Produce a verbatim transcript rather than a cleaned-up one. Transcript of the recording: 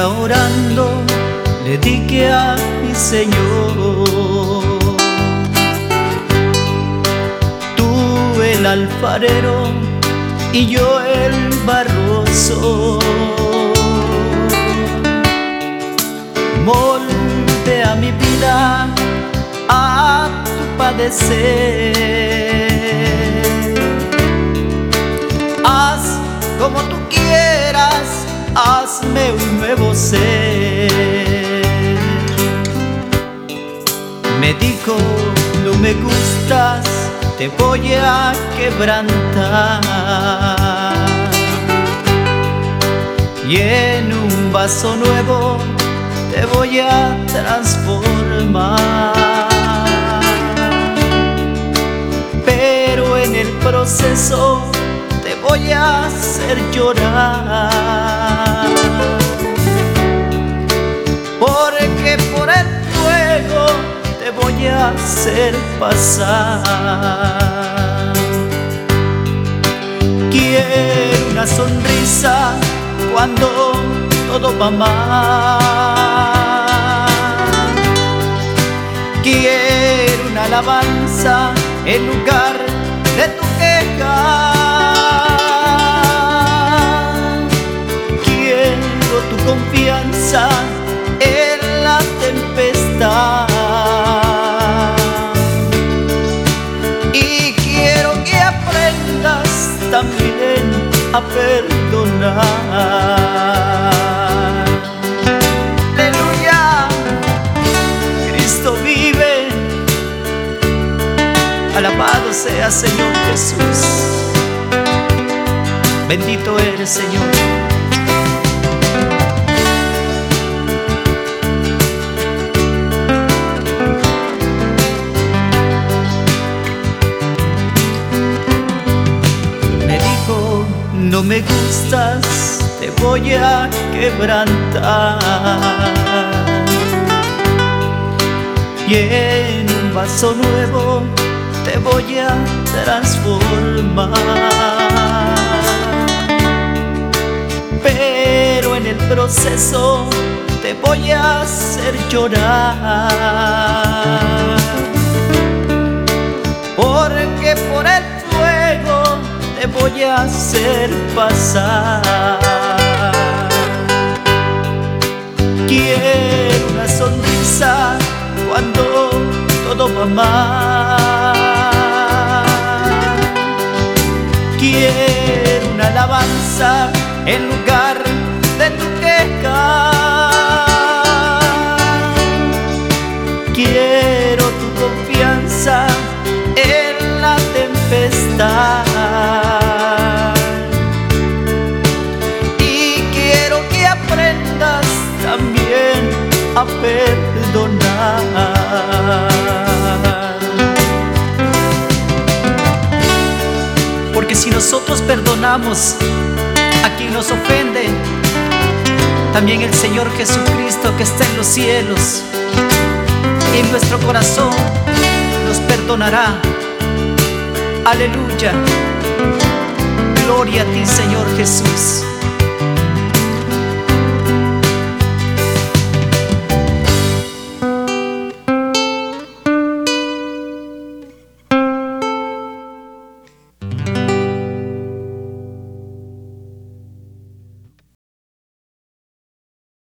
día orando le dije a mi Señor: tú el alfarero y yo el barroso, moldea mi vida a tu padecer. Haz como tú quieras, hazme un nuevo ser. Me dijo: no me gustas, te voy a quebrantar, y en un vaso nuevo te voy a transformar. Pero en el proceso te voy a hacer llorar, porque por el fuego te voy a hacer pasar. Quiero una sonrisa cuando todo va mal. Quiero una alabanza en lugar de tu queja. Quiero tu confianza en la tempestad. Y quiero que aprendas también a perdonar. Aleluya, Cristo vive. Alabado sea Señor Jesús. Bendito eres, Señor. Me dijo: no me gustas, te voy a quebrantar, y en un vaso nuevo te voy a transformar. Pero en el proceso te voy a hacer llorar, porque por el fuego te voy a hacer pasar. Quiero una sonrisa cuando todo va mal. Quiero una alabanza en lugar de tu queja. Quiero tu confianza en la tempestad. Y quiero que aprendas también a perdonar. Porque si nosotros perdonamos a quien nos ofende, también el Señor Jesucristo que está en los cielos, en nuestro corazón, nos perdonará. Aleluya. Gloria a ti, Señor Jesús.